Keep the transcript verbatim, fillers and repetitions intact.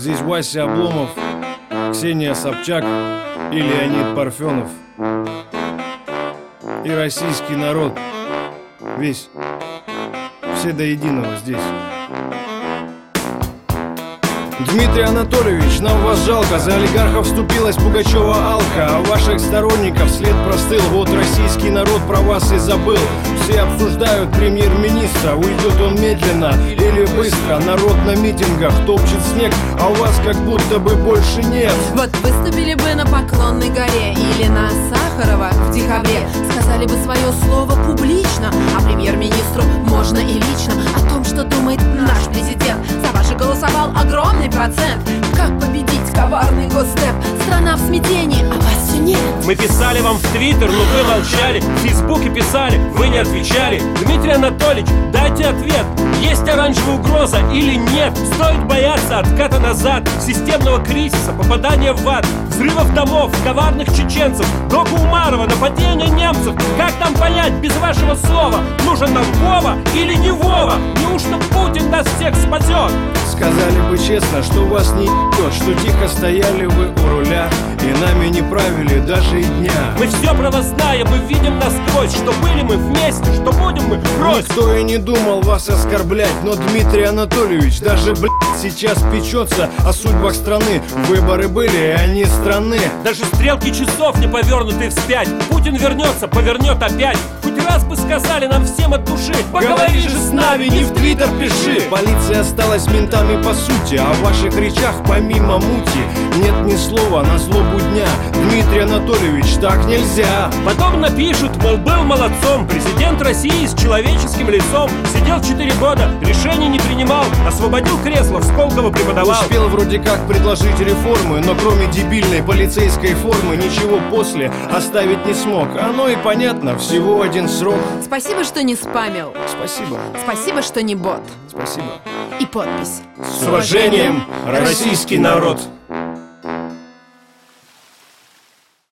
Здесь Вася Обломов, Ксения Собчак и Леонид Парфенов. И российский народ весь, все до единого здесь. Дмитрий Анатольевич, нам вас жалко. За олигархов вступилась Пугачева Алка, а ваших сторонников след простыл. Вот российский народ про вас и забыл. Все обсуждают премьер-министра, уйдет он медленно или быстро. Народ на митингах топчет снег, а у вас как будто бы больше нет. Вот выступили бы на Поклонной горе или на Сахарова в декабре, сказали бы свое слово публично, а премьер-министру можно и лично. О том, что думает наш президент, за ваши голосовал огромный процент. Как победить коварный госдеп? Страна в смятении, а вас все нет. Мы писали вам в Твиттер, но вы молчали. В Фейсбуке писали, вы не отвечали. Дмитрий Анатольевич, дайте ответ. Есть оранжевая угроза или нет? Стоит бояться отката назад, системного кризиса, попадания в ад, взрывов домов, коварных чеченцев, Доку Умарова, нападения немцев. Как нам понять без вашего слова, нужен нам Вова или не Вова? Неужто Путин нас всех спасет? Сказали бы честно, что вас не ебет, что тихо стояли вы у руля и нами не правили даже и дня. Мы все про вас знаем, мы видим насквозь, что были мы вместе, что будем мы врозь. Никто и не думал вас оскорблять, но Дмитрий Анатольевич даже, блядь, сейчас печется о судьбах страны. Выборы были, и они страны. Даже стрелки часов не повернуты вспять. Путин вернется, повернет опять. Хоть раз бы сказали нам всем от души: поговори же с нами, не в Твиттер пиши. Полиция осталась ментами по сути, а в ваших речах помимо мути нет ни слова на злобу дня. Дмитрий Анатольевич, так нельзя. Потом напишут, мол, был молодцом, президент России с человеческим лицом. Сидел четыре года, решений не принимал, освободил кресло, в Сколково преподавал. Успел вроде как предложить реформы, но кроме дебильной полицейской формы ничего после оставить не смог. Оно и понятно, всего один срок. Спасибо, что не спамил. Спасибо. Спасибо, что не бот. Спасибо. И подпись: С уважением, российский народ.